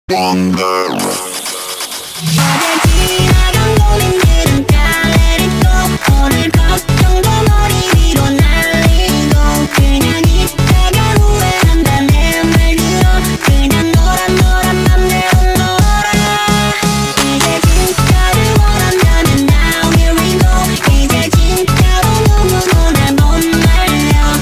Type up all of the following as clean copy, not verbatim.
stronger. 어제 지나간 고민들은 다 let it go. 오늘 걱정도 머리 위로 날리고 그냥 있다가 후회한다 내 말 들어. 그냥 노란 맘대로 놀아. 이제 진짜를 원한다면 now here we go. 이제 진짜로 누구도 날 못 말려.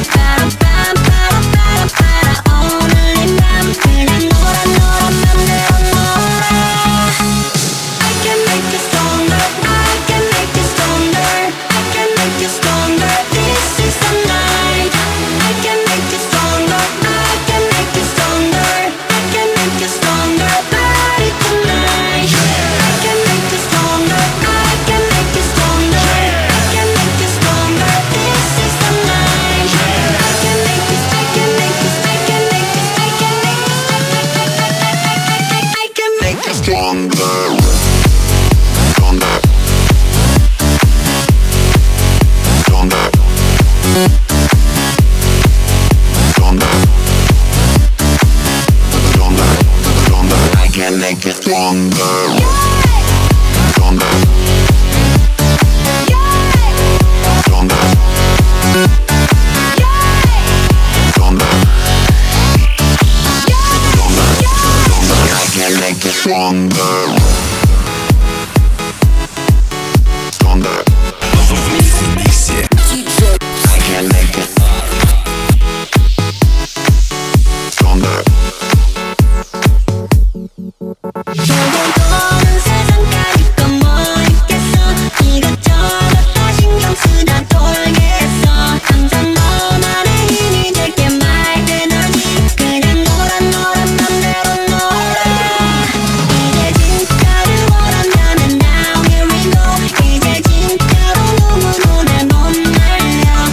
빠라빠라빠라빠라 오늘 이 밤 그냥 노란 맘대로 놀아. I can make you stronger, I can make you stronger, I can make you stronger, this is the night. I can make you stronger, I can make you stronger, I can make you stronger, body tonight. I can make you stronger, I can make you stronger, I can make you stronger, this is the night. I can make you, I can make you, I can make you, I can make you, I can make you Stronger. Stronger. Stronger. Stronger. Stronger. Stronger. I can make it stronger. Stronger. Stronger. Stronger. Stronger. I can make it stronger. Stronger. I can make it stronger. 조금 더는 세상까지 또 뭐 있겠어. 이것저것 다 신경 쓰다 돌겠어. 항상 너만의 힘이 될게 말 되더니 그냥 노란 맘대로 놀아. 이제 진짜를 원한다면 now here we go. 이제 진짜로 누구도 날 못 말려.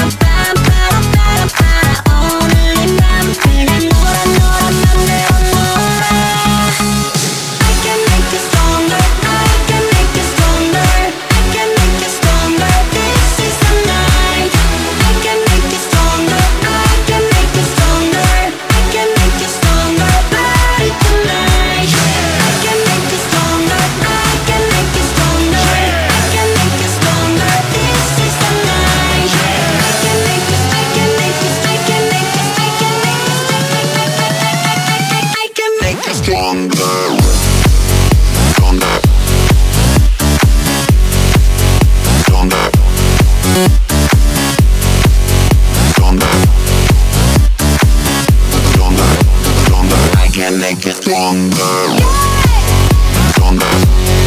빠라빠라빠라빠라 오늘 이 밤 그냥 노란 맘대로 놀아. I can make you stronger, I can make you stronger, I can make you stronger, this is the night. I can make you stronger, I can make you stronger, I can make you stronger, body tonight. I can make you stronger, I can make you stronger, I can make you stronger, this is the night. I can make you, I can make you, I can make you, I can make you, I can make you Stronger. Stronger. Stronger. Stronger. Stronger. Stronger. I can make it stronger. Stronger.